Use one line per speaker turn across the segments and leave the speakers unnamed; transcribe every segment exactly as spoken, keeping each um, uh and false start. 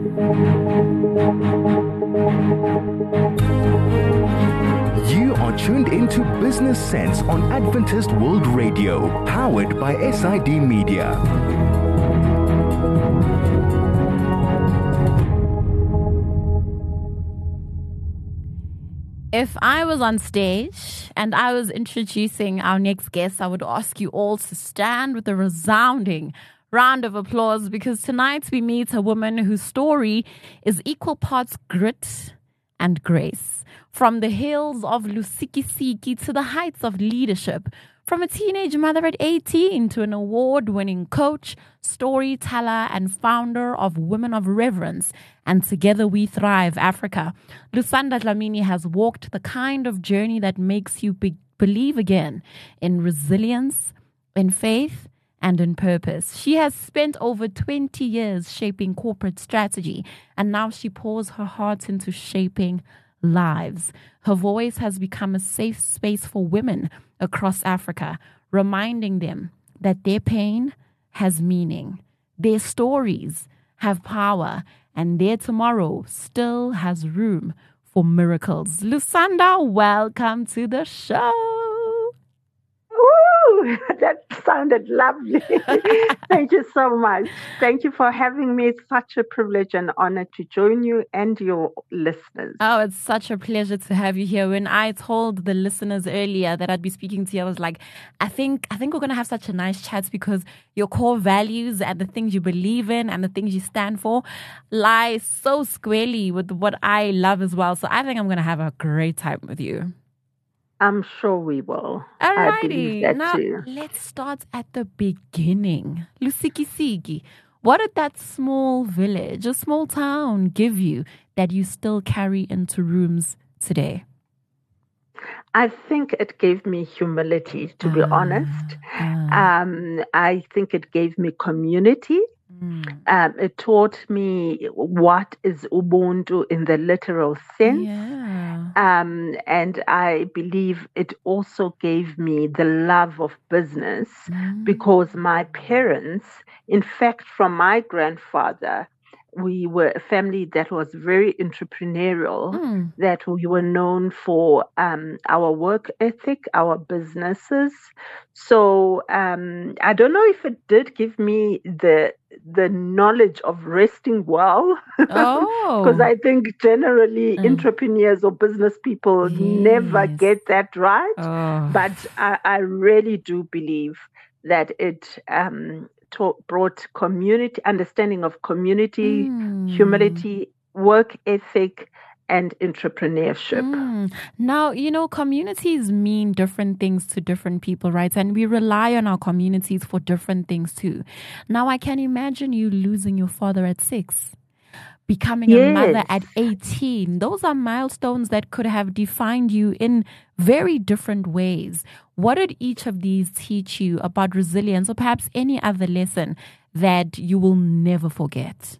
You are tuned into Business Sense on Adventist World Radio, powered by S I D Media.
If I was on stage and I was introducing our next guest, I would ask you all to stand with a resounding round of applause, because tonight we meet a woman whose story is equal parts grit and grace. From the hills of Lusikisiki to the heights of leadership, from a teenage mother at eighteen to an award-winning coach, storyteller, and founder of Women of Reverence and Together We Thrive Africa, Lusanda Dlamini has walked the kind of journey that makes you be- believe again in resilience, in faith, and in purpose. She has spent over twenty years shaping corporate strategy, and now she pours her heart into shaping lives. Her voice has become a safe space for women across Africa, reminding them that their pain has meaning, their stories have power, and their tomorrow still has room for miracles. Lusanda, welcome to the show.
Woo! That sounded lovely. Thank you so much. Thank you for having me. It's such a privilege and honor to join you and your listeners.
Oh, it's such a pleasure to have you here. When I told the listeners earlier that I'd be speaking to you, I was like, I think I think we're going to have such a nice chat, because your core values and the things you believe in and the things you stand for lie so squarely with what I love as well. So I think I'm going to have a great time with you.
I'm sure we will. I believe
Alrighty,
that
now
too.
let's start at the beginning. Lusikisiki, what did that small village, a small town, give you that you still carry into rooms today?
I think it gave me humility, to be
Ah,
honest.
ah.
Um, I think it gave me community.
Mm.
Um, it taught me what is Ubuntu in the literal sense.
Yeah.
Um, and I believe it also gave me the love of business,
Mm.
because my parents, in fact, from my grandfather, we were a family that was very entrepreneurial,
Mm.
that we were known for um, our work ethic, our businesses. So um, I don't know if it did give me the the knowledge of resting well, because
Oh.
I think generally
Mm.
entrepreneurs or business people never
Yes.
get that right.
Oh.
But I, I really do believe that it um, taught, brought community, understanding of community,
Mm.
humility, work ethic, and entrepreneurship.
Mm. Now, you know, communities mean different things to different people, right? And we rely on our communities for different things too. Now, I can imagine you losing your father at six, becoming a mother
Yes.
at eighteen. Those are milestones that could have defined you in very different ways. What did each of these teach you about resilience, or perhaps any other lesson that you will never forget?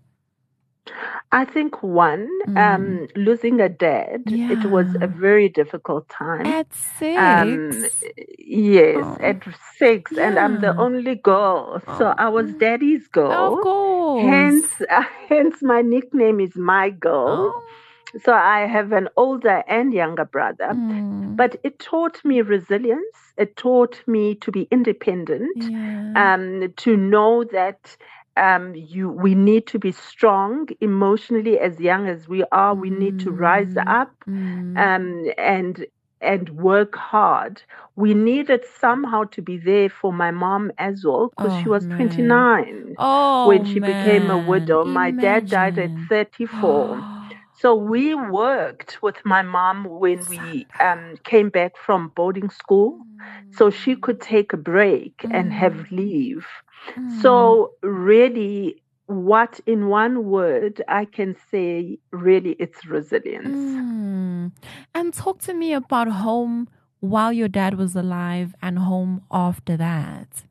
I think one,
Mm.
um, losing a dad, it was a
Yeah.
very difficult time.
At
Um,
six?
yes,
Oh,
at six, and I'm the
yeah.
only girl, so I was
Oh,
daddy's
of
girl.
course.
Hence, hence my nickname is My Girl.
Oh.
So I have an older and younger brother.
Mm.
But it taught me resilience. It taught me to be independent,
Yeah.
um, to know that um, you we need to be strong emotionally as young as we are. We need to rise
Mm.
up
Mm.
um, and and work hard. We needed somehow to be there for my mom as well, because she
Oh,
was
man.
twenty-nine
Oh,
when she became a
man.
widow. My dad died at
Imagine.
thirty-four. So we worked with my mom when we um, came back from boarding school, so she could take a break and have leave.
Mm.
So really, what in one word I can say, really, it's resilience.
Mm. And talk to me about home while your dad was alive and home after that.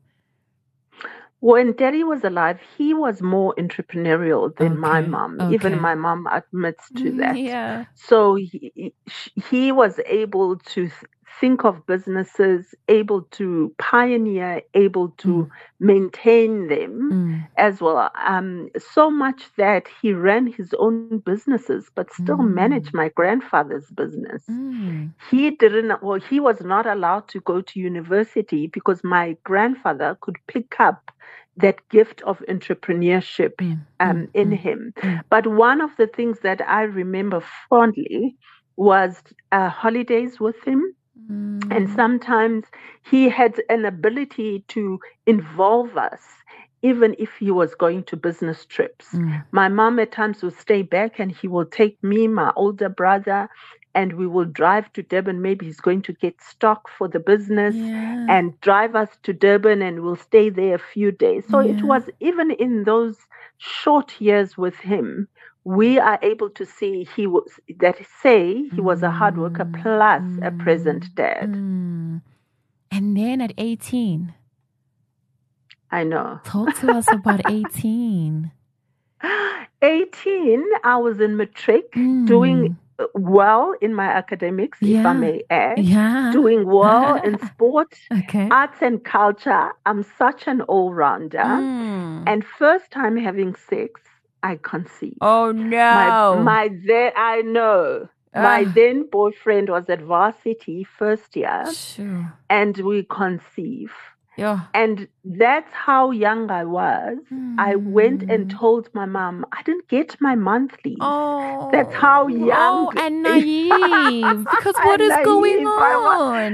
When Daddy was alive, he was more entrepreneurial than my
Okay.
mom.
Okay.
Even my mom admits to that.
Yeah.
So he, he was able to th- think of businesses, able to pioneer, able to mm. maintain them mm. as well. Um, so much that he ran his own businesses, but still mm. managed my grandfather's business. Mm. He didn't, well, he was not allowed to go to university because my grandfather could pick up that gift of entrepreneurship mm. um, mm. in mm. him. Mm. But one of the things that I remember fondly was uh, holidays with him. Mm. And sometimes he had an ability to involve us, even if he was going to business trips. Mm. My mom at times would stay back and he will take me, my older brother, and we will drive to Durban. Maybe he's going to get stock for the business yeah. and drive us to Durban, and we'll stay there a few days. So yeah. it was even in those short years with him, we are able to see he was that say he was a hard worker plus mm. a present dad.
Mm. And then at eighteen,
I know.
Talk to us about eighteen.
eighteen, I was in matric mm. doing well in my academics, yeah. if I may add,
yeah.
doing well in sport,
okay.
arts and culture. I'm such an all-rounder. Mm. And first time having sex, I conceived.
Oh, no.
My, my then, I know. Uh. My then boyfriend was at varsity first year,
sure.
and we conceived.
Yeah.
And that's how young I was. Mm. I went and told my mom, I didn't get my monthly.
Oh.
That's how young.
Oh, and naive. Because what is naive, going on?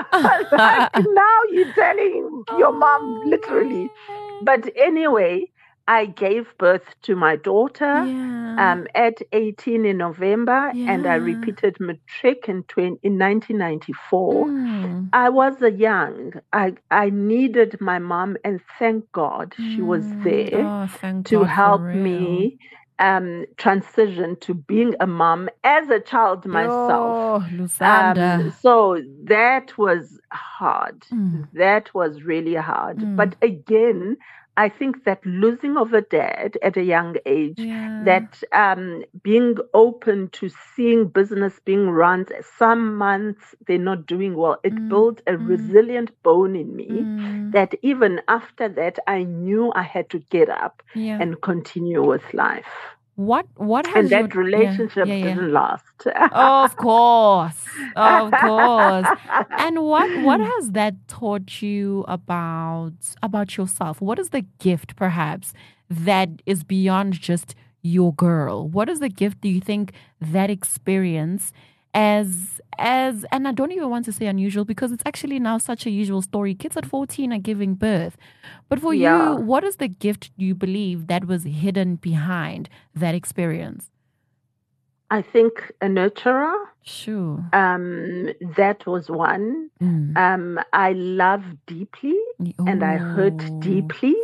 Like now you're telling your mom literally. But anyway, I gave birth to my daughter
yeah.
um, at eighteen in November,
yeah.
and I repeated matric in, twenty, in nineteen ninety-four.
Mm.
I was a young. I I needed my mom, and thank God she mm. was there
oh,
to
God
help me um, transition to being a mom as a child myself.
Oh, Lusanda.
Um, so that was hard. Mm. That was really hard. Mm. But again, I think that losing of a dad at a young age,
yeah.
that um, being open to seeing business being run, some months they're not doing well, it mm. built a mm. resilient bone in me
mm.
that even after that, I knew I had to get up
yeah.
and continue with life.
What what has
and that
your,
relationship
yeah, yeah, yeah.
didn't last.
Of course, of course. And what what has that taught you about about yourself? What is the gift, perhaps, that is beyond just your girl? What is the gift? Do you think that experience, as as and I don't even want to say unusual because it's actually now such a usual story. Kids at fourteen are giving birth. But for
yeah.
you, what is the gift you believe that was hidden behind that experience?
I think a nurturer.
Sure.
Um, that was one.
Mm.
Um, I love deeply
Ooh.
and I hurt deeply.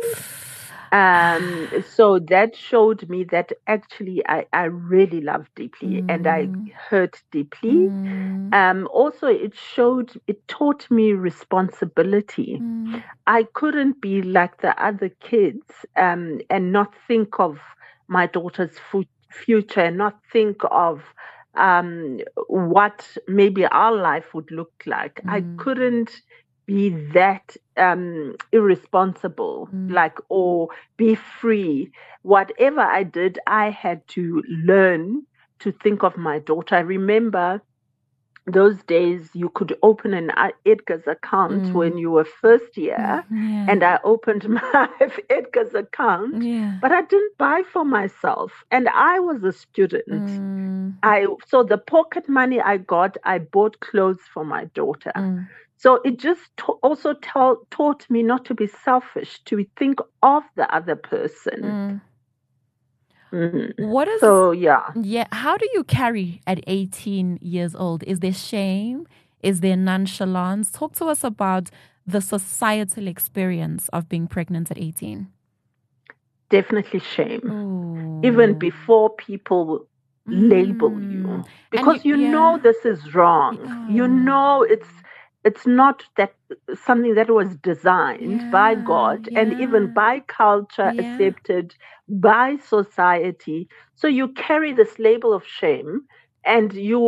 Um, so that showed me that actually I, I really love deeply mm. and I hurt deeply.
Mm.
Um, also, it showed, it taught me responsibility.
Mm.
I couldn't be like the other kids um, and not think of my daughter's fu- future and not think of um, what maybe our life would look like. Mm. I couldn't be that um, irresponsible, mm. like, or be free. Whatever I did, I had to learn to think of my daughter. I remember those days you could open an Edgar's account mm. when you were first year,
yeah.
and I opened my Edgar's account,
yeah.
but I didn't buy for myself, and I was a student.
Mm.
I so the pocket money I got, I bought clothes for my daughter.
Mm.
So it just t- also tell, taught me not to be selfish, to think of the other person.
Mm.
Mm-hmm.
What is
so? Yeah,
yeah. How do you carry at eighteen years old? Is there shame? Is there nonchalance? Talk to us about the societal experience of being pregnant at eighteen.
Definitely shame.
Ooh.
Even before people label
mm.
you, because you,
you yeah.
know this is wrong.
Oh.
You know it's. It's not that something that was designed
yeah,
by God
yeah.
and even by culture,
yeah.
accepted by society. So you carry this label of shame and you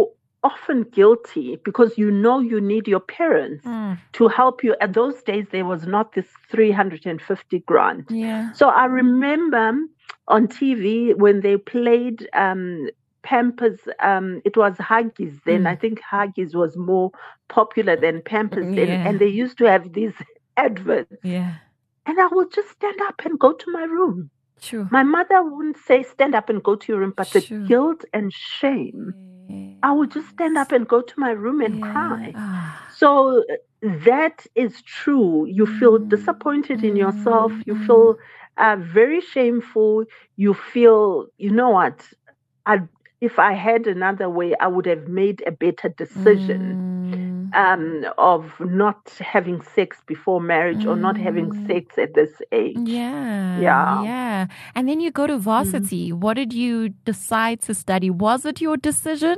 often guilty because you know you need your parents
Mm.
to help you. At those days, there was not this three hundred fifty grant.
Yeah.
So I remember on T V when they played um, Pampers, um, it was Huggies then.
Mm.
I think Huggies was more popular than Pampers then.
Yeah.
And they used to have these adverts.
Yeah.
And I would just stand up and go to my room.
True.
My mother wouldn't say stand up and go to your room, but the
Sure.
guilt and shame, I would just stand up and go to my room and
Yeah.
cry.
Ah.
So uh, that is true. You feel
Mm.
disappointed in yourself. You
Mm.
feel uh, very shameful. You feel, you know what? I, if I had another way, I would have made a better decision.
Mm.
Um, of not having sex before marriage or not having
Mm.
sex at this age.
Yeah.
Yeah.
Yeah. And then you go to varsity. What did you decide to study? Was it your decision?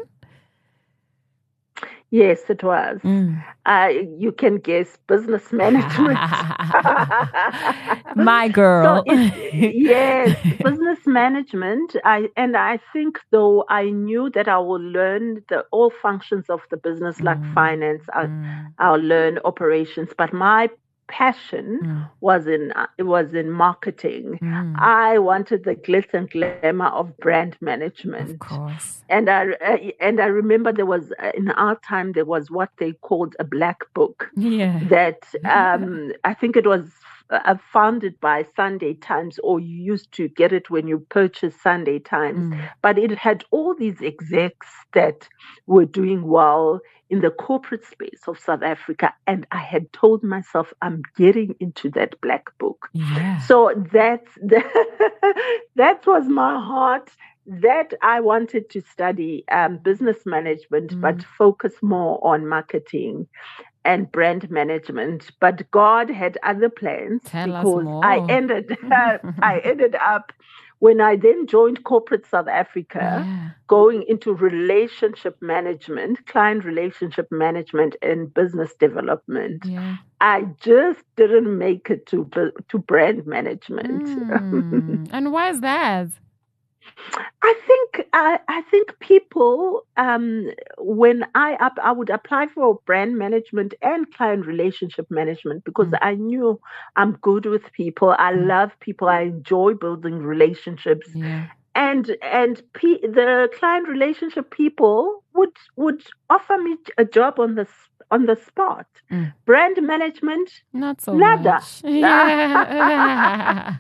Yes, it was.
Mm.
Uh, you can guess business management.
My girl.
So it, yes, business management. I and I think though I knew that I will learn the all functions of the business, like
Mm.
finance. I,
Mm.
I'll learn operations, but my passion
Mm.
was in uh, it was in marketing.
Mm.
I wanted the glitz and glamour of brand
Of
management.
course.
And I uh, and I remember there was uh, in our time there was what they called a black book
Yeah.
that um, I think it was uh, founded by Sunday Times, or you used to get it when you purchased Sunday Times.
Mm.
But it had all these execs that were doing well in the corporate space of South Africa, and I had told myself I'm getting into that black book.
Yeah.
So that's that was my heart. That I wanted to study um, business management,
Mm.
but focus more on marketing and brand management. But God had other plans
Tell us
because I
more.
ended I ended up when I then joined corporate South Africa,
Yeah.
going into relationship management, client relationship management, and business development.
Yeah.
I just didn't make it to bu- to brand management.
Mm. And why is that?
I think I, I think people um, when I up I would apply for brand management and client relationship management because
Mm.
I knew I'm good with people. I
Mm.
love people. I enjoy building relationships.
Yeah.
And and P, the client relationship people would would offer me a job on the s- on the spot.
Mm.
Brand management,
Not so
nada.
much. Yeah.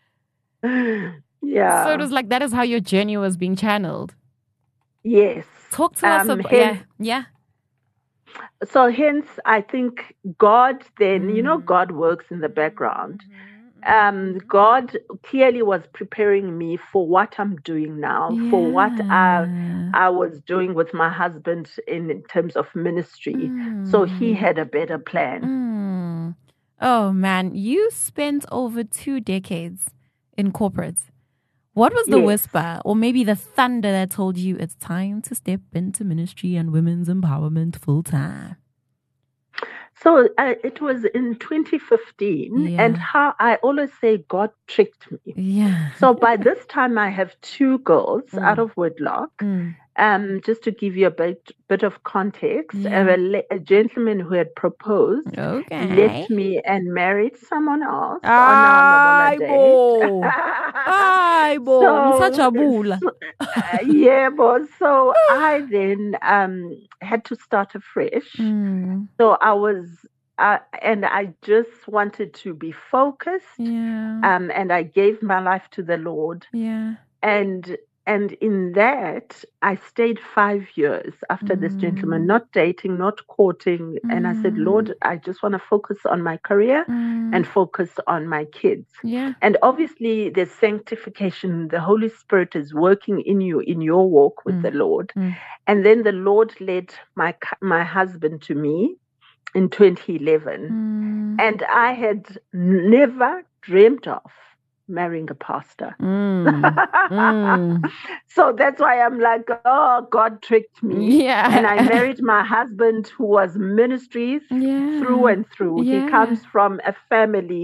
Yeah.
So it was like that is how your journey was being channeled.
Yes.
Talk to us
Um,
about yeah.
hence-
Yeah.
So hence, I think God then, you know,
Mm.
God works in the background. Um, God clearly was preparing me for what I'm doing now, for what I,
Yeah.
I was doing with my husband in, in terms of ministry. So he
Mm.
had a better plan.
Mm. Oh man, you spent over two decades in corporate. What was the
Yes.
whisper or maybe the thunder that told you it's time to step into ministry and women's empowerment full time?
So uh, it was in twenty fifteen,
Yeah.
and how I always say God tricked me.
Yeah.
So by this time, I have two girls
Mm.
out of wedlock.
Mm.
Um, just to give you a bit bit of context,
Yeah.
a, le- a gentleman who had proposed
Okay.
left me and married someone else
Ay,
on our
bo.
normal date.
Ay, bo. Msajabula.
so, uh, yeah, but so I then um had to start afresh.
Mm.
So I was, uh, and I just wanted to be focused.
Yeah.
Um, and I gave my life to the Lord,
Yeah.
and and in that I stayed five years after this gentleman,
Mm.
not dating, not courting, and I said,
Mm.
Lord, I just want to focus on my career
Mm.
and focus on my kids.
Yeah.
And obviously, there's sanctification. The Holy Spirit is working in you in your walk with
Mm.
the Lord.
Mm.
And then the Lord led my cu- my husband to me in twenty eleven.
Mm.
And I had never dreamt of marrying a pastor.
Mm. Mm.
So that's why I'm like, oh, God tricked me.
Yeah.
And I married my husband who was ministries
Yeah.
through and through.
Yeah.
He comes from a family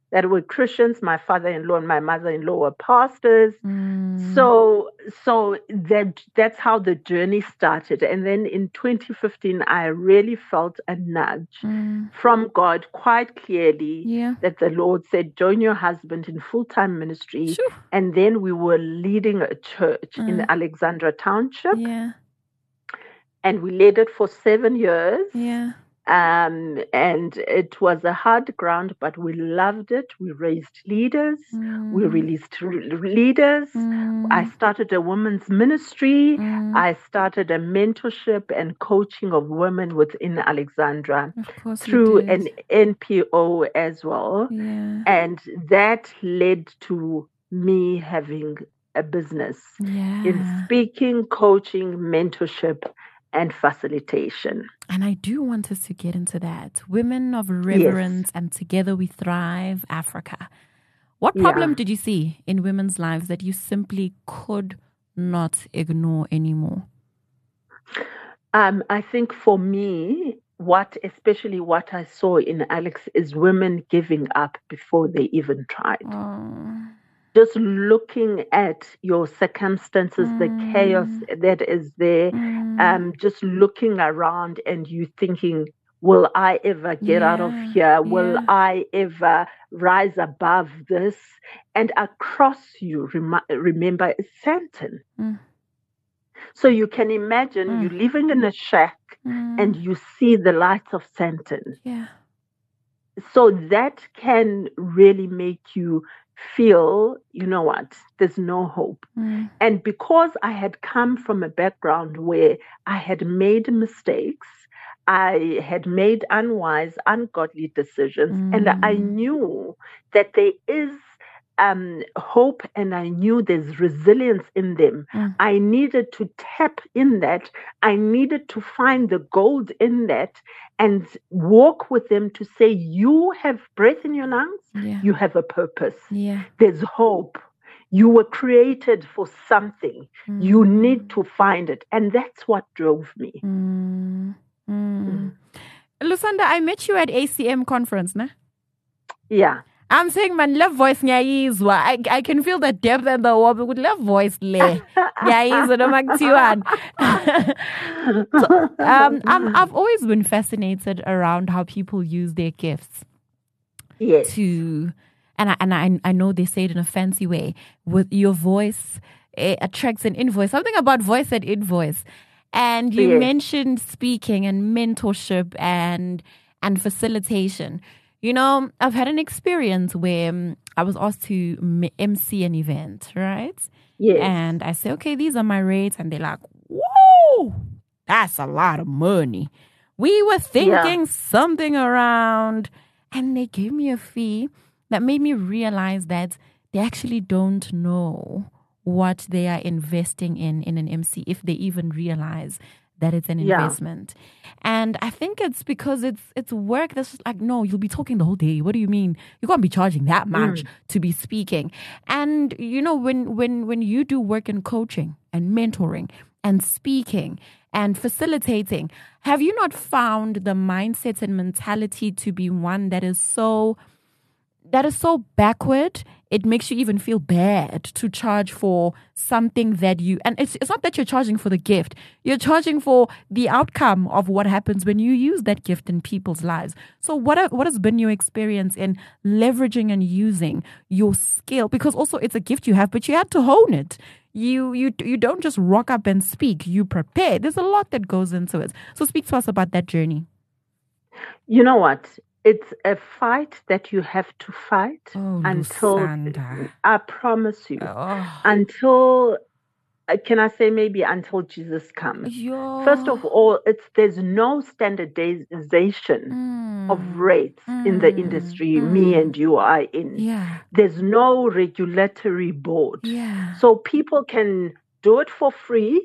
that were Christians. My father-in-law and my mother-in-law were pastors.
Mm.
So, so that that's how the journey started. And then in twenty fifteen, I really felt a nudge
Mm.
from God quite clearly
Yeah.
that the Lord said, join your husband in full-time ministry.
Phew.
And then we were leading a church in
Mm.
Alexandra Township.
Yeah.
And we led it for seven years.
Yeah.
Um, and it was a hard ground, but we loved it. We raised leaders.
Mm.
We released re- leaders.
Mm.
I started a women's ministry.
Mm.
I started a mentorship and coaching of women within Alexandra
Of course you
through
did.
an N P O as well.
Yeah.
And that led to me having a business
Yeah.
in speaking, coaching, mentorship, and facilitation.
And I do want us to get into that. Women of Reverence
Yes.
and Together We Thrive Africa. What
Yeah.
problem did you see in women's lives that you simply could not ignore anymore?
Um, I think for me, what especially what I saw in Alex is women giving up before they even tried.
Oh.
Just looking at your circumstances, the chaos that is there,
Mm.
um, just looking around and you thinking, will I ever get out of
Yeah,
here? Will
yeah.
I ever rise above this? And across you, remi- remember, is Satan.
Mm.
So you can imagine
Mm.
you living in a shack
Mm.
and you see the lights of Satan.
Yeah.
So that can really make you feel, you know what, there's no hope.
Mm.
And because I had come from a background where I had made mistakes, I had made unwise, ungodly decisions,
Mm.
and I knew that there is um, hope and I knew there's resilience in them.
Mm.
I needed to tap in that. I needed to find the gold in that and walk with them to say, you have breath in your lungs,
Yeah.
you have a purpose.
Yeah.
There's hope. You were created for something. You need to find it. And that's what drove me.
Mm. Mm. Lusanda, I met you at A C M conference, ne?
Yeah.
I'm saying, man, love voice nyayizwa. I I can feel the depth and the warmth. Good love voice le. Nyayizwa no magtiwan. So, um, I'm, I've always been fascinated around how people use their gifts
Yes.
to, and I, and I I know they say it in a fancy way. With your voice, it attracts an invoice. Something about voice and invoice. And you
Yes.
mentioned speaking and mentorship and and facilitation. You know, I've had an experience where um, I was asked to m- M C an event, right?
Yes.
And I say, okay, these are my rates. And they're like, whoa, that's a lot of money. We were thinking
Yeah.
something around, and they gave me a fee that made me realize that they actually don't know what they are investing in in an M C, if they even realize that it's an
Yeah.
investment. And I think it's because it's it's work that's just like, no, you'll be talking the whole day. What do you mean? You can't be charging that much to be speaking. And you know, when when when you do work in coaching and mentoring and speaking and facilitating, have you not found the mindset and mentality to be one that is so that is so backward? It makes you even feel bad to charge for something that you, and it's it's not that you're charging for the gift. You're charging for the outcome of what happens when you use that gift in people's lives. So what are, what has been your experience in leveraging and using your skill? Because also it's a gift you have, but you had to hone it. You you you don't just rock up and speak. You prepare. There's a lot that goes into it. So speak to us about that journey.
You know what? It's a fight that you have to fight
Oh,
until,
Lusanda.
I promise you,
Oh,
until, uh, can I say maybe until Jesus comes.
yo.
First of all, it's there's no standardization
Mm.
of rates in the
Mm.
industry me and you are in.
Yeah.
There's no regulatory board.
Yeah.
So people can do it for free.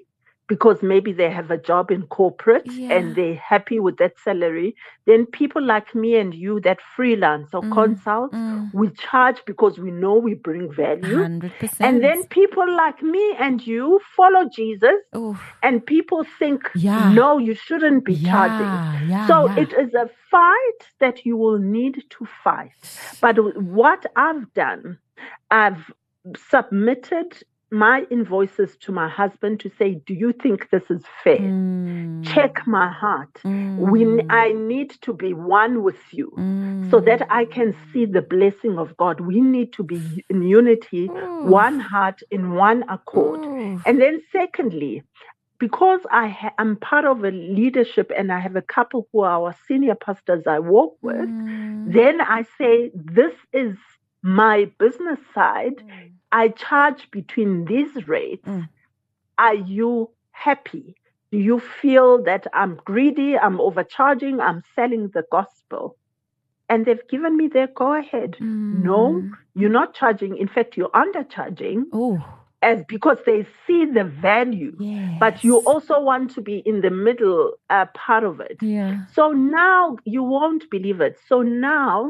because maybe they have a job in corporate
Yeah.
and they're happy with that salary. Then people like me and you that freelance or
Mm,
consult,
mm.
we charge because we know we bring value.
one hundred percent.
And then people like me and you follow Jesus,
Oof.
and people think,
Yeah.
no, you shouldn't be
Yeah,
charging.
yeah,
So
yeah.
it is a fight that you will need to fight. But what I've done, I've submitted my invoices to my husband to say, do you think this is fair?
Mm,
Check my heart.
mm,
We, I need to be one with you
mm.
so that I can see the blessing of God. We need to be in unity,
Oof.
one heart, in one accord.
Oof.
And then secondly, because I ha- I'm part of a leadership and I have a couple who are our senior pastors I work with,
Mm,
then I say, this is my business side.
mm,
I charge between these rates.
Mm.
Are you happy? Do you feel that I'm greedy, I'm overcharging, I'm selling the gospel? And they've given me their go ahead.
mm.
No, you're not charging. In fact, you're undercharging,
Oh,
as because they see the value.
yes.
But you also want to be in the middle uh, part of it.
Yeah.
So now you won't believe it. So now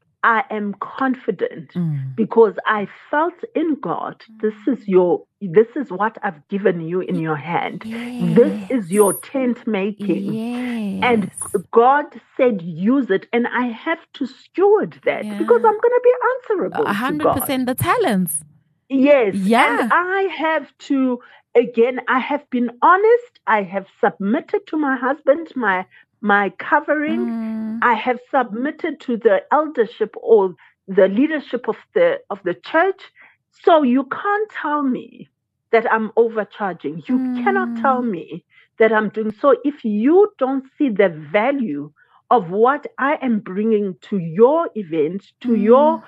I am confident
Mm.
because I felt in God, this is your, this is what I've given you in your hand. This is your tent making.
Yes.
And God said, use it. And I have to steward that
Yeah.
because I'm going to be answerable
A
to
hundred
God.
percent the talents.
Yes.
Yeah.
And I have to, again, I have been honest. I have submitted to my husband, my, my covering.
Mm.
I have submitted to the eldership or the leadership of the of the church. So you can't tell me that I'm overcharging. You
Mm.
cannot tell me that I'm doing so. If you don't see the value of what I am bringing to your event, to
Mm.
your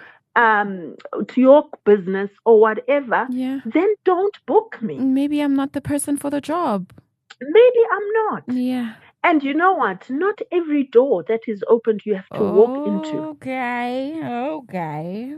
um to your business or whatever,
Yeah.
then don't book me.
Maybe I'm not the person for the job.
Maybe I'm not.
Yeah.
And you know what? Not every door that is opened you have to walk into.
Okay. Okay.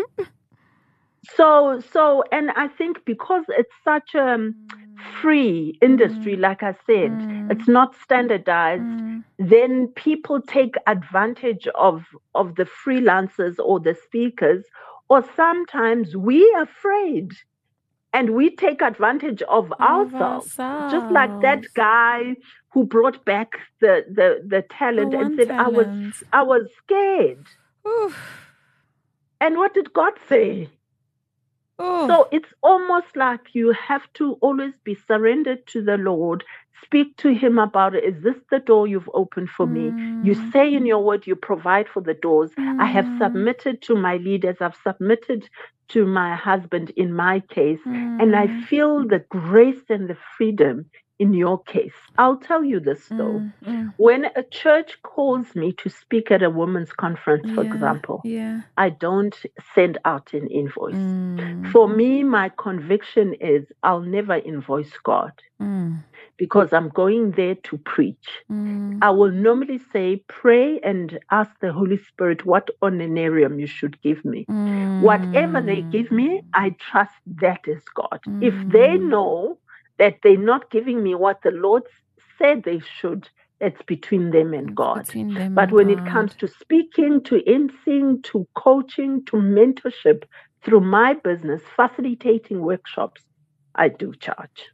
So, so, and I think because it's such a free industry, like I said,
Mm.
it's not standardized,
Mm.
then people take advantage of, of the freelancers or the speakers, or sometimes we are afraid and we take advantage of
Of
ourselves. Just like that
ourselves.
guy who brought back the, the, the talent
The
and
one
said, I was,
talent.
I was scared.
Oof.
And what did God say?
Oof.
So it's almost like you have to always be surrendered to the Lord. Speak to him about it. Is this the door you've opened for me? You
Mm.
say in your word, you provide for the doors. I have
Mm.
submitted to my leaders. I've submitted to my husband in my case. And I
Mm.
feel the grace and the freedom in your case. I'll tell you this though.
Mm. Mm.
When a church calls me to speak at a women's conference, for
Yeah.
example,
Yeah.
I don't send out an invoice.
Mm.
For me, my conviction is I'll never invoice God
Mm.
because I'm going there to preach.
Mm.
I will normally say, pray and ask the Holy Spirit what honorarium you should give me.
Mm.
Whatever they give me, I trust that is God. If they
Mm.
know that they're not giving me what the Lord said they should, it's between them and
It's
God.
between them
But
and
when it
God.
comes to speaking, to emceeing, to coaching, to mentorship through my business, facilitating workshops, I do charge.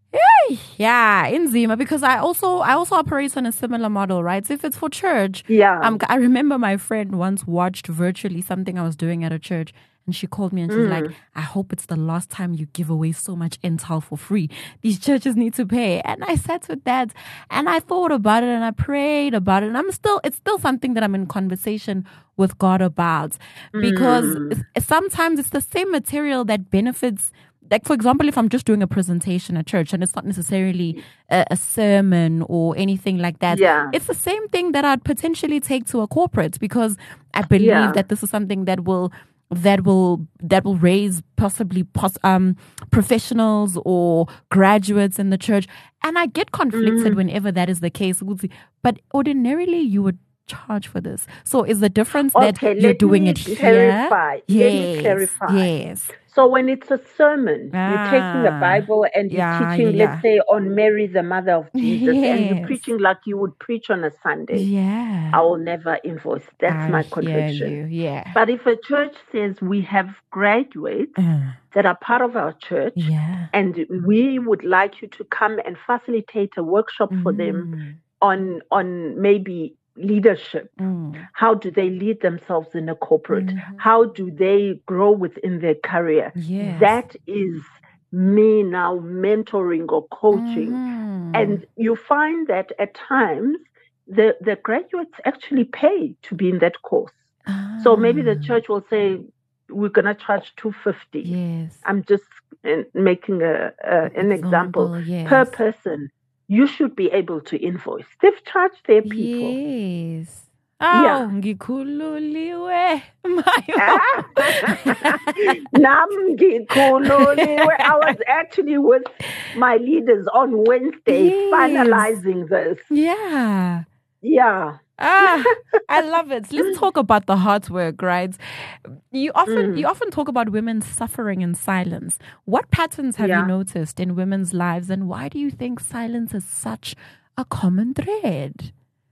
Yeah, in Zima, because I also I also operate on a similar model, right? So if it's for church,
Yeah.
um, I remember my friend once watched virtually something I was doing at a church, and she called me and she's like, "I hope it's the last time you give away so much intel for free. These churches need to pay." And I sat with that, and I thought about it, and I prayed about it, and I'm still it's still something that I'm in conversation with God about, because it's- sometimes it's the same material that benefits. Like, for example, if I'm just doing a presentation at church and it's not necessarily a, a sermon or anything like that,
Yeah.
it's the same thing that I'd potentially take to a corporate, because I believe
Yeah.
that this is something that will that will that will raise possibly pos- um professionals or graduates in the church. And I get conflicted whenever that is the case. But ordinarily you would charge for this. So is the difference that
Okay,
you're
let
doing
me
it here?
clarify. Let me
Yes,
clarify.
yes.
So when it's a sermon, you're taking a
Ah,
Bible and you're
yeah,
teaching,
yeah,
let's say, on Mary, the mother of Jesus, and you're
Yes.
preaching like you would preach on a Sunday.
Yeah.
I will never invoice. That's
I
my
hear
conviction.
you. Yeah.
But if a church says we have graduates
Uh,
that are part of our church,
yeah.
and we would like you to come and facilitate a workshop for them
Mm,
on on maybe leadership.
mm,
How do they lead themselves in a corporate?
Mhm.
How do they grow within their career?
Yes.
That is me now mentoring or coaching.
Mhm.
And you find that at times the, the graduates actually pay to be in that course. So maybe the
Ah,
church will say, we're going to charge two hundred fifty.
Yes.
I'm just uh, making a, a an example,
yes.
per person. You should be able to invoice. They've charged their people.
Yes.
Yeah.
Oh, ngikhululiwe. My
Ah. Nam ngikhululiwe. I was actually with my leaders on Wednesday
Yes.
finalizing this.
Yeah.
Yeah.
Ah, I love it. Let's talk about the hard work, right? You often
Mm.
you often talk about women suffering in silence. What patterns have
Yeah.
you noticed in women's lives, and why do you think silence is such a common thread?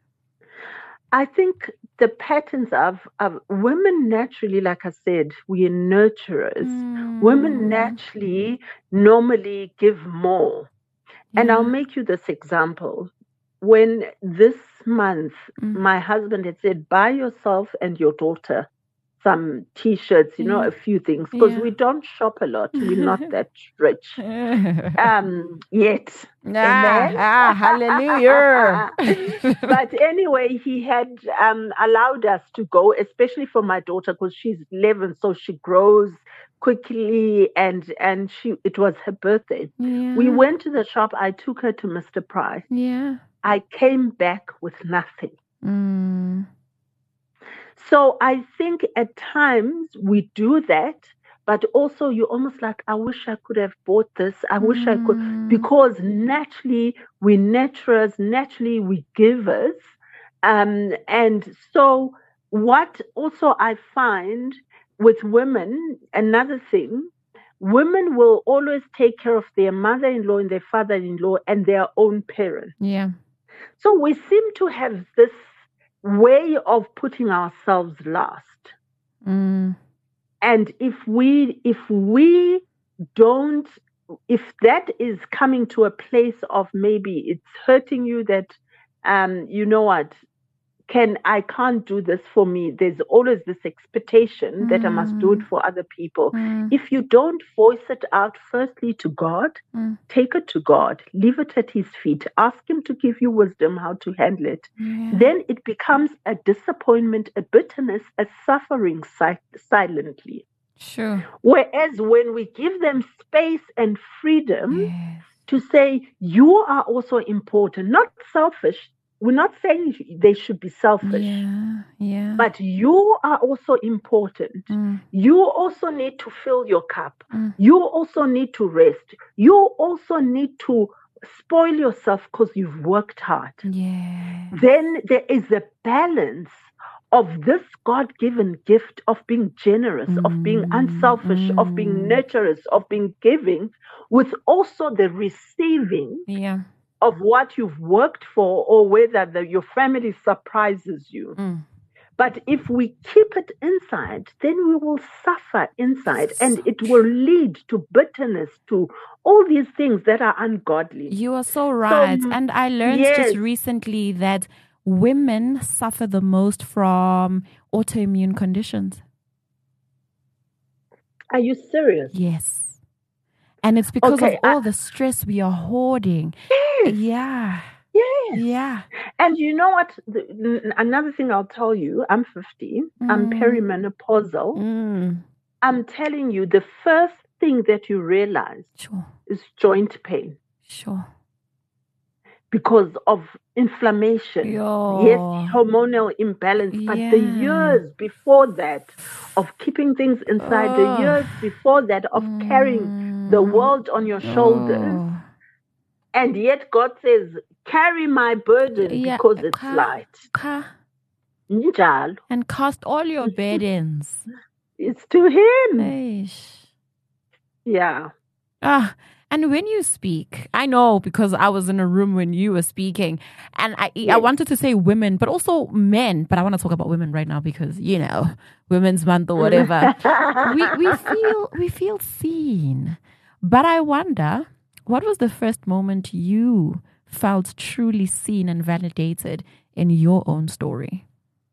I think the patterns of, of women naturally, like I said, we are nurturers. Women
Mm.
naturally normally give more. And I'll
Yeah.
make you this example. When this month,
Mm.
my husband had said, buy yourself and your daughter some T-shirts, you know,
Yeah.
a few things, because
Yeah.
we don't shop a lot. We're not that rich um, yet.
ah,
Amen.
ah, hallelujah.
But anyway, he had um, allowed us to go, especially for my daughter, because she's eleven, so she grows quickly, and and she it was her birthday.
Yeah.
We went to the shop. I took her to Mister Price.
Yeah.
I came back with nothing.
Mm.
So I think at times we do that, but also you're almost like, I wish I could have bought this. I wish I could,
Mm.
because naturally we nurturers, naturally we givers. Um, and so what also I find with women, another thing, women will always take care of their mother-in-law and their father-in-law and their own parents.
Yeah.
So we seem to have this way of putting ourselves last.
Mm.
And if we if we don't, if that is coming to a place of maybe it's hurting you, that um you know what, can I can't do this for me. There's always this expectation that I must do it for other people.
Mm.
If you don't voice it out firstly to God,
Mm.
take it to God, leave it at his feet, ask him to give you wisdom how to handle it.
Yeah.
Then it becomes a disappointment, a bitterness, a suffering si- silently.
Sure.
Whereas when we give them space and freedom
Yes.
to say, you are also important, not selfish. We're not saying they should be selfish,
Yeah. Yeah.
but you are also important.
Mm.
You also need to fill your cup.
Mm.
You also need to rest. You also need to spoil yourself because you've worked hard.
Yeah.
Then there is a balance of this God-given gift of being generous, of being
Mm,
unselfish, of being
mm.
nurturers, of being giving, with also the receiving
Yeah.
of what you've worked for, or whether the, your family surprises you.
Mm.
But if we keep it inside, then we will suffer inside, and it will lead to bitterness, to all these things that are ungodly.
You are so right.
So,
and I learned
yes.
just recently that women suffer the most from autoimmune conditions.
Are you serious?
Yes. And it's because
Okay,
of all
I-
the stress we are hoarding.
Yes.
Yeah.
Yes.
Yeah.
And you know what? The, n- another thing I'll tell you, I'm fifty, I'm
Mm.
perimenopausal.
Mm.
I'm telling you, the first thing that you realize
Sure.
is joint pain
Sure.
because of inflammation.
Yo.
Yes, hormonal imbalance, but the
Yeah.
years before that of keeping things inside,
Oh.
the years before that of carrying the
Mm.
world on your shoulders,
Oh.
and yet God says, carry my burden
Yeah.
because it's
Ka-
light.
ka-
Njalo.
And cast all your burdens.
It's to Him.
Eish.
Yeah.
Ah, and when you speak, I know because I was in a room when you were speaking, and I I
Yes.
wanted to say women, but also men. But I want to talk about women right now because you know, Women's Month or whatever. we we feel we feel seen, but I wonder what was the first moment you felt truly seen and validated in your own story?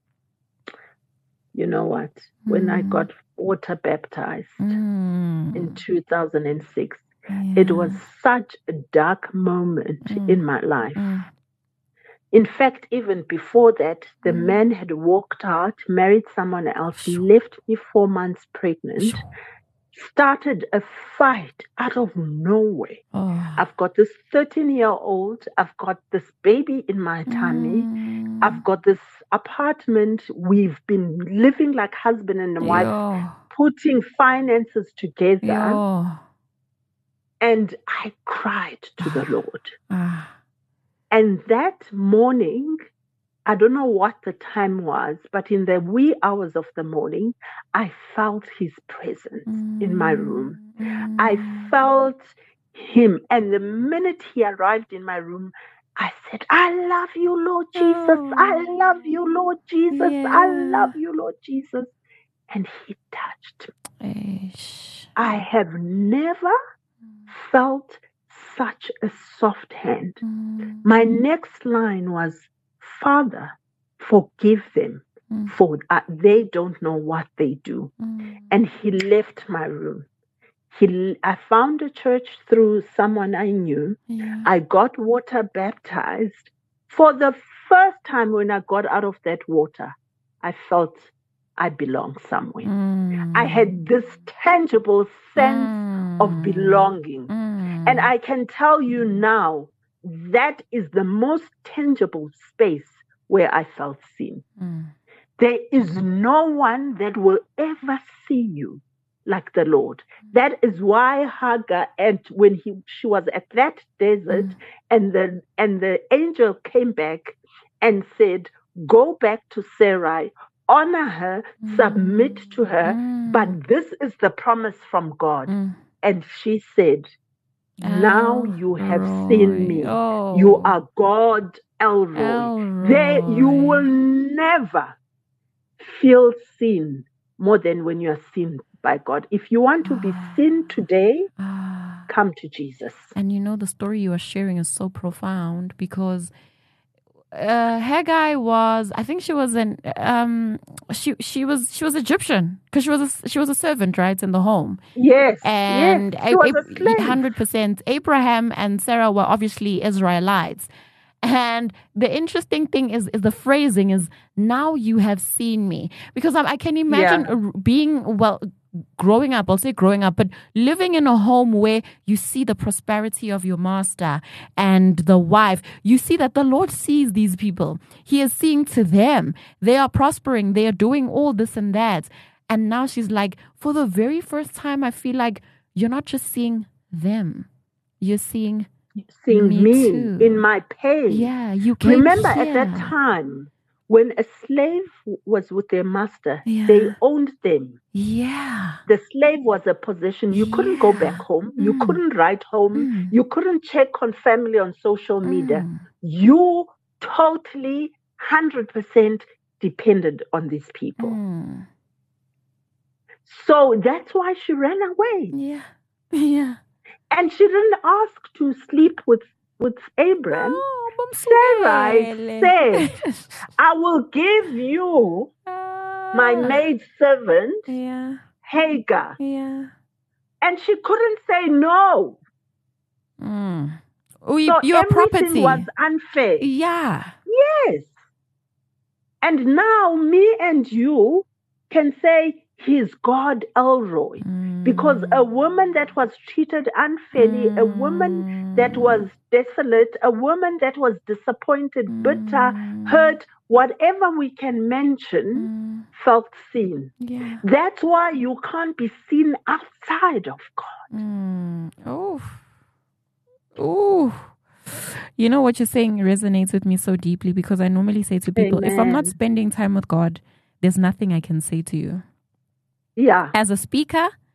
You know what? When I
Mm.
got water baptized
Mm.
in two thousand six,
Yeah.
it was such a dark moment
Mm.
in my life.
Mm.
In fact, even before that, the
Mm.
man had walked out, married someone else,
Sure.
left me four months pregnant,
Sure.
started a fight out of nowhere.
Oh.
I've got this thirteen-year-old, I've got this baby in my tummy,
Mm.
I've got this apartment, we've been living like husband and wife,
Yo.
putting finances together,
Yo.
and I cried to the Lord.
Ah.
And that morning, I don't know what the time was, but in the wee hours of the morning, I felt his presence
Mm.
in my room.
Mm.
I felt him. And the minute he arrived in my room, I said, I love you, Lord Jesus. I love you, Lord Jesus. I
Yeah.
love you, Lord Jesus. And he touched me.
Eish.
I have never felt such a soft hand.
Mm.
My next line was, Father, forgive them,
Mm.
for uh, they don't know what they do.
Mm.
And he left my room. He, I found a church through someone I knew.
Yeah.
I got water baptized. For the first time when I got out of that water, I felt I belong somewhere.
Mm.
I had this tangible sense
Mm.
of belonging.
Mm.
And I can tell you now, that is the most tangible space where I felt seen.
Mm.
There is no one that will ever see you like the Lord. That is why Hagar, and when he she was at that desert,
Mm.
and the and the angel came back and said, "Go back to Sarai, honor her,
Mm.
submit to her,
Mm.
but this is the promise from God."
Mm.
And she said, "Now you have seen me.
Oh.
You are God, Elroy.
Elroy.
There you will never feel seen more than when you are seen by God. If you want to be seen today,
Ah.
come to Jesus."
And you know, the story you are sharing is so profound because uh, Haggai was, I think she was an, um, she she was she was Egyptian because she was a, she was a servant, right, in the home.
Yes,
And
yes, she was a slave.
hundred percent, Abraham and Sarah were obviously Israelites. And the interesting thing is, is the phrasing is, now you have seen me. Because I, I can imagine
Yeah.
uh, being, well, growing up, I'll say growing up, but living in a home where you see the prosperity of your master and the wife. You see that the Lord sees these people. He is seeing to them. They are prospering. They are doing all this and that. And now she's like, for the very first time, I feel like you're not just seeing them. You're seeing
Seeing
me
me,
too.
in my pain.
Yeah, you came
Remember
here.
at that time, when a slave was with their master,
Yeah.
they owned them.
Yeah.
The slave was a possession. You couldn't go
Yeah.
back home. You
Mm.
couldn't write home.
Mm.
You couldn't check on family on social media.
Mm.
You totally, one hundred percent depended on these people.
Mm.
So that's why she ran away.
Yeah. Yeah.
And she didn't ask to sleep with, with Abraham.
Oh,
Sarai said, I will give you my maidservant,
Yeah.
Hagar.
Yeah.
And she couldn't say no.
Mm. Oh, you,
So
your
everything
property.
was unfair.
Yeah.
Yes. And now me and you can say he's God Elroy.
Mm.
Because a woman that was treated unfairly,
Mm.
a woman that was desolate, a woman that was disappointed,
Mm.
bitter, hurt, whatever we can mention,
Mm.
felt seen.
Yeah.
That's why you can't be seen outside of God.
Mm. Oh. Oh. You know what you're saying resonates with me so deeply because I normally say to people, if I'm not
Amen.
spending time with God, there's nothing I can say to you.
Yeah.
As a speaker,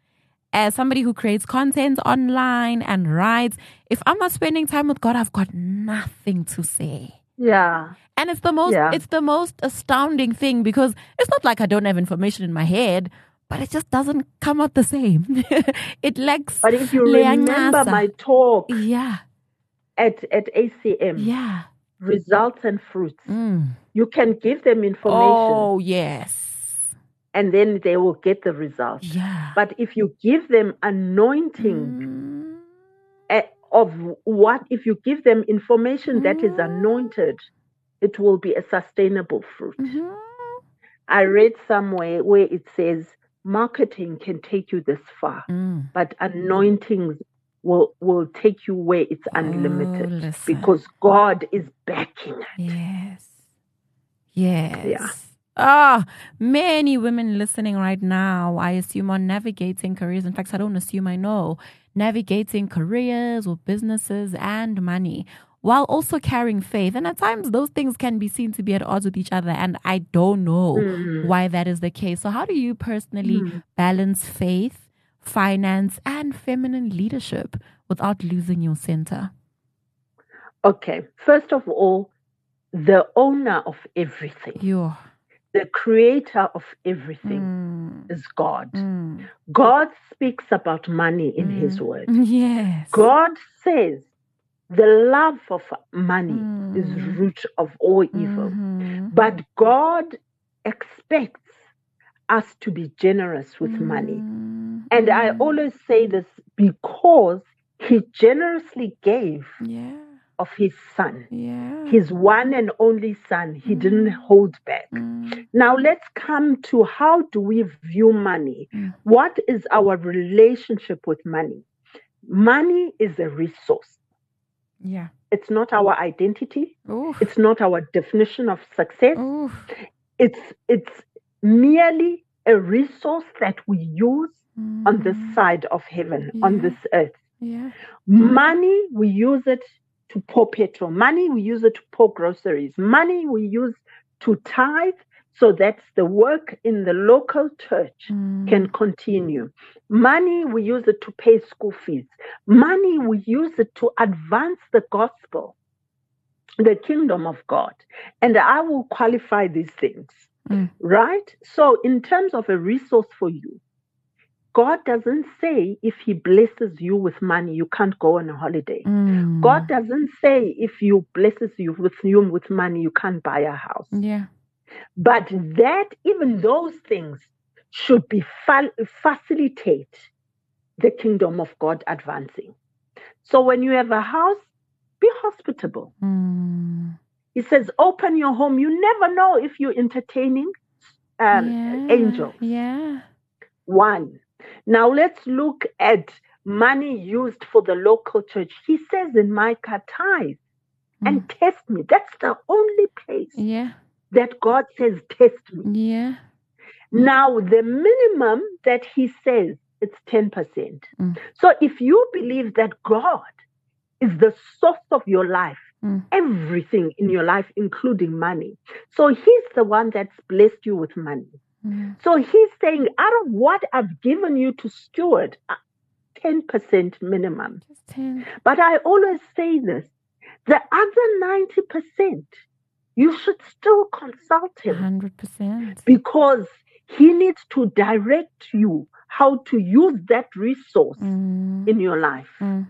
as somebody who creates content online and writes, if I'm not spending time with God, I've got nothing to say.
Yeah.
And it's the most
Yeah.
it's the most astounding thing, because it's not like I don't have information in my head, but it just doesn't come out the same. It lacks.
But if you
leangasa.
remember my talk
Yeah.
at, at A C M,
Yeah.
results and fruits,
Mm.
you can give them information
Oh, yes.
and then they will get the results.
Yeah.
But if you give them anointing
Mm.
eh, of what, if you give them information that is anointed, it will be a sustainable fruit.
Mhm.
I read somewhere where it says marketing can take you this far,
Mm.
but anointings will will take you where it's unlimited,
Oh, listen.
because God is backing it.
Yes. Yes.
Yeah.
Ah, many women listening right now, I assume, are navigating careers. In fact, I don't assume, I know, navigating careers or businesses and money while also carrying faith. And at times, those things can be seen to be at odds with each other. And I don't know
Mm.
why that is the case. So how do you personally
Mm.
balance faith, finance, and feminine leadership without losing your center?
Okay, first of all, the owner of everything,
You.
the creator of everything
Mm.
is God.
Mm.
God speaks about money in his word.
Yes.
God says the love of money
Mm.
is root of all evil.
Mhm.
But God expects us to be generous with money.
Mm.
And I
Mm.
always say this because he generously gave
Yeah.
of his son,
Yeah.
his one and only son. He
Mm.
didn't hold back.
Mm.
Now let's come to how do we view money?
Mm.
What is our relationship with money? Money is a resource.
Yeah.
It's not our identity.
Oof.
It's not our definition of success.
Oof.
It's it's merely a resource that we use on this
Mm.
side of heaven, on
Yeah.
this earth.
Yeah.
Money, we use it to pour petrol. Money, we use it to pour groceries. Money, we use to tithe so that the work in the local church
Mm.
can continue. Money, we use it to pay school fees. Money, we use it to advance the gospel, the kingdom of God. And I will qualify these things,
Mm.
right? So in terms of a resource for you, God doesn't say if he blesses you with money, you can't go on a holiday.
Mm.
God doesn't say if you blesses you with you with money, you can't buy a house.
Yeah.
But that, even those things should be fa- facilitate the kingdom of God advancing. So when you have a house, be hospitable.
Mm.
He says, open your home. You never know if you're entertaining um,
Yeah.
angels.
Yeah.
One. Now let's look at money used for the local church. He says in Micah, tithe and test me. That's the only place
Yeah.
that God says, test me.
Yeah.
Now, the minimum that he says, it's ten percent.
Mm.
So if you believe that God is the source of your life,
Mm.
everything in your life, including money. So he's the one that's blessed you with money.
Mm.
So he's saying, out of what I've given you to steward, uh, ten percent minimum.
Just ten.
But I always say this, the other ninety percent, you should still consult
A
him
hundred percent.
because he needs to direct you how to use that resource
Mm.
in your life.
Mm.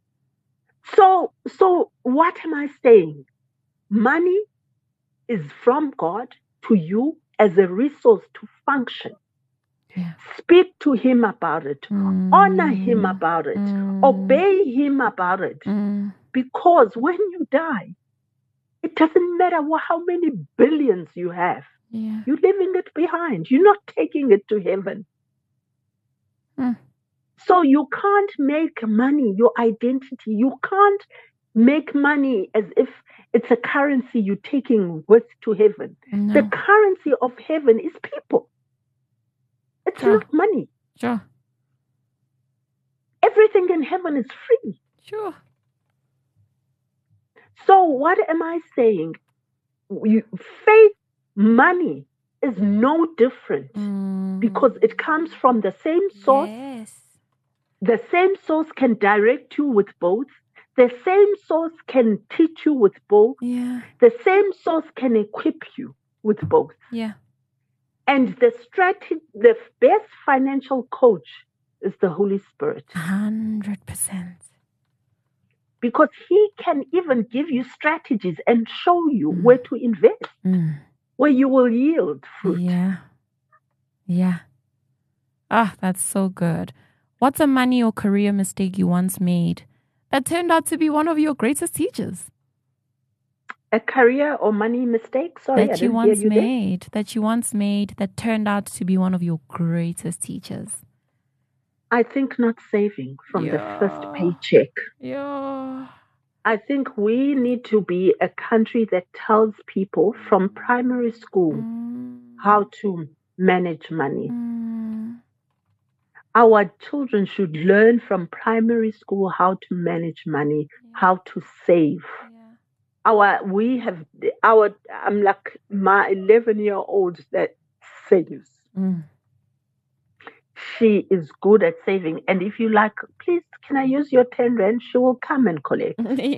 So, so what am I saying? Money is from God to you as a resource to function.
Yeah.
Speak to him about it.
Mm.
Honor him about it.
Mm.
Obey him about it.
Mm.
Because when you die, it doesn't matter what, how many billions you have.
Yeah.
You're leaving it behind. You're not taking it to heaven.
Mm.
So you can't make money your identity. You can't make money as if it's a currency you're taking with to heaven.
No.
The currency of heaven is people. It's
Sure.
not money.
Sure.
Everything in heaven is free.
Sure.
So what am I saying? You, faith, money is no different
Mm.
because it comes from the same source
Yes.
The same source can direct you with both. The same source can teach you with both.
Yeah.
The same source can equip you with both.
Yeah.
And the strategy, the best financial coach is the Holy Spirit.
one hundred percent.
Because he can even give you strategies and show you
Mm.
where to invest,
Mm.
where you will yield fruit.
Yeah. Yeah. Ah, that's so good. What's a money or career mistake you once made that turned out to be one of your greatest teachers?
A career or money mistake? Sorry, I
that you
didn't
once
hear you there.
made, that you once made that turned out to be one of your greatest teachers?
I think not saving from the first
Yeah.
paycheck.
Yeah.
I think we need to be a country that tells people from primary school
Mm.
how to manage money.
Mm.
Our children should learn from primary school how to manage money, how to save.
Yeah.
Our we have our I'm like my eleven year old that saves.
Mm.
She is good at saving, and if you like, please can I use your ten rand? She will come and collect.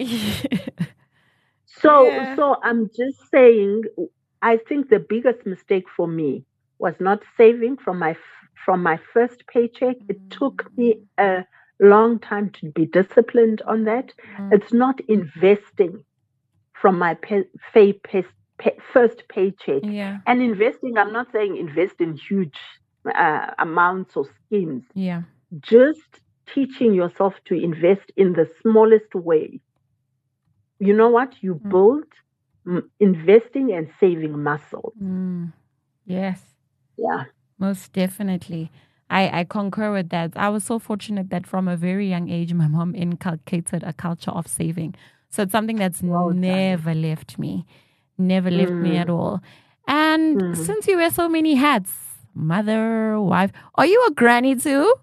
So
Yeah.
so I'm just saying, I think the biggest mistake for me was not saving from my from my first paycheck. It took me a long time to be disciplined on that.
Mm.
It's not investing from my pay, pay, pay, pay, first paycheck.
Yeah.
And investing, I'm not saying invest in huge uh, amounts or schemes.
Yeah.
Just teaching yourself to invest in the smallest way. You know what? You
Mm.
build mm, investing and saving muscle.
Mm. Yes.
Yeah.
Most definitely. I, I concur with that. I was so fortunate that from a very young age, my mom inculcated a culture of saving. So it's something that's
Well done.
never left me, never left me
Mm.
at all. And
Mm.
since you wear so many hats, mother, wife, are you a granny too?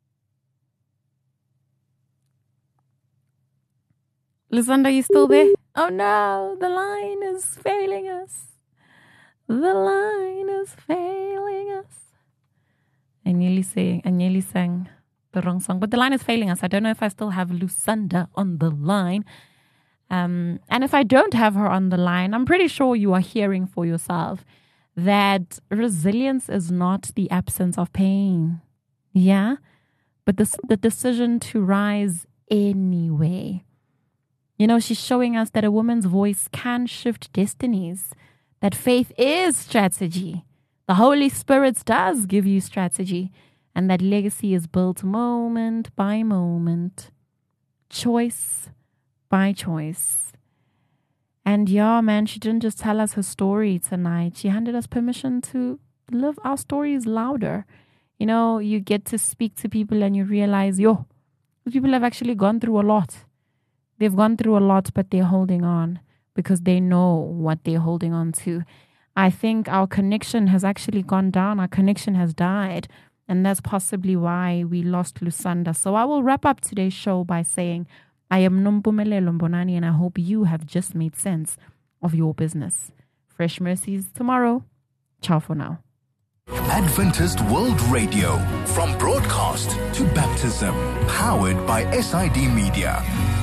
Lizanda, you still there? Oh no, the line is failing us. The line is failing us. I nearly sang, I nearly sang the wrong song, but the line is failing us. I don't know if I still have Lusanda on the line. Um, and if I don't have her on the line, I'm pretty sure you are hearing for yourself that resilience is not the absence of pain. Yeah? But the, the decision to rise anyway. You know, she's showing us that a woman's voice can shift destinies, that faith is strategy. The Holy Spirit does give you strategy, and that legacy is built moment by moment, choice by choice. And yeah, man, she didn't just tell us her story tonight. She handed us permission to live our stories louder. You know, you get to speak to people and you realize, yo, these people have actually gone through a lot. They've gone through a lot, but they're holding on because they know what they're holding on to. I think our connection has actually gone down. Our connection has died. And that's possibly why we lost Lusanda. So I will wrap up today's show by saying, I am Nompumelelo Mbonani, and I hope you have just made sense of your business. Fresh mercies tomorrow. Ciao for now.
Adventist World Radio, from broadcast to baptism, powered by S I D Media.